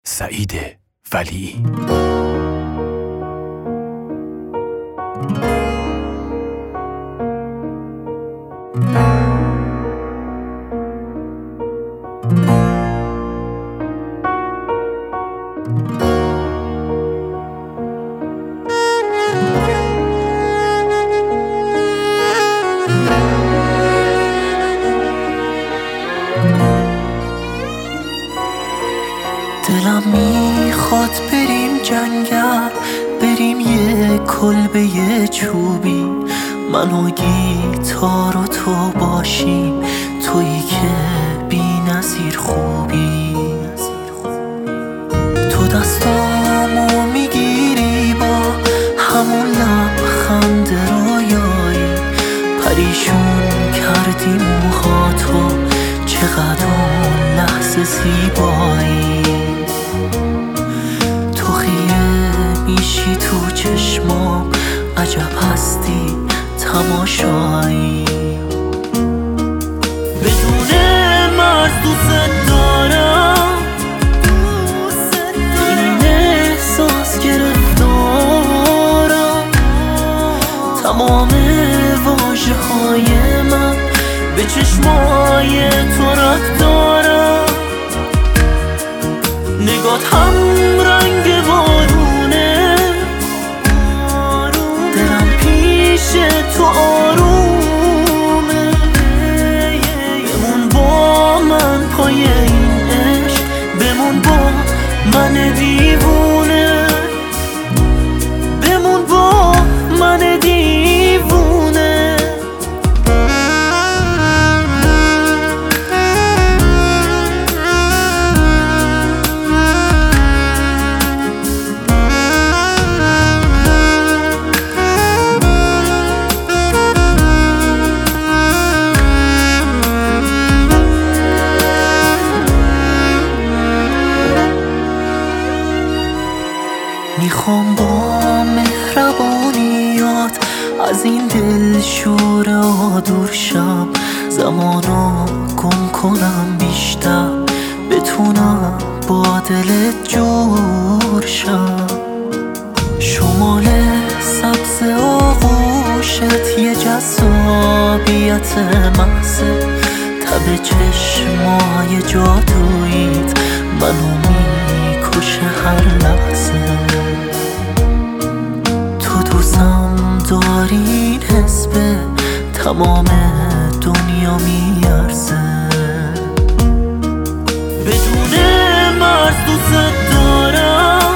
سعید ولیعی. دلم میخواد بریم جنگل، بریم یه کلبه چوبی، من و گیتار و تو باشیم، تویی که بی نظیر خوبی. تو دستامو میگیری با همون لبخند رویایی، پریشون کردی موهاتو، چقدر اون لحظه زیبایی. تو خیره میشی تو چشمام، عجب هستی تماشایی. بدون مرز دوست دارم، این احساس گرفتارم، تمام واژه های من به چشمای تو ربط دارم. نگات هم رنگ بارونه، دلم پیش تو آرومه. بمون با من پای این عشق، بمون با من دیوونه، بمون با من دیوونه. میخوام با مهربونیات از این دل شوره دور شم، زمانو گم کنم بیشتر، بتونم با دلت جور شم. شمال سبز آغوشت یه جذابیت محضه، تب چشمای جادوییت منو میکشه هر لحظه. تو دوستم داری، این حس به تمام دنیا میارزه. بدون مرز دوست دارم،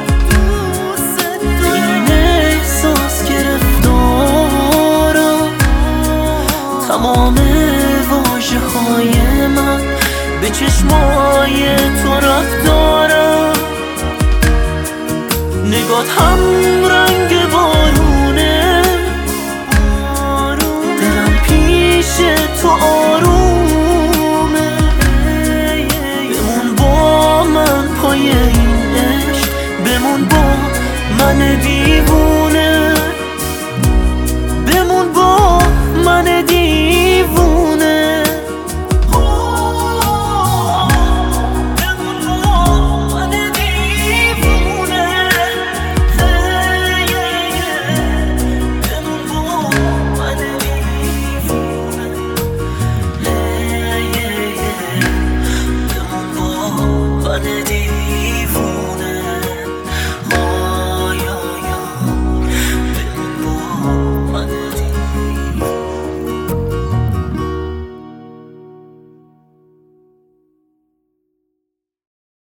این احساس گرفتارم، تمام واژه های من به چشمای تو ربط دارم. نگات هم رنگ بارونه، دلم پیش تو آرومه. بمون با من پای این عشق، بمون با من دیوونه.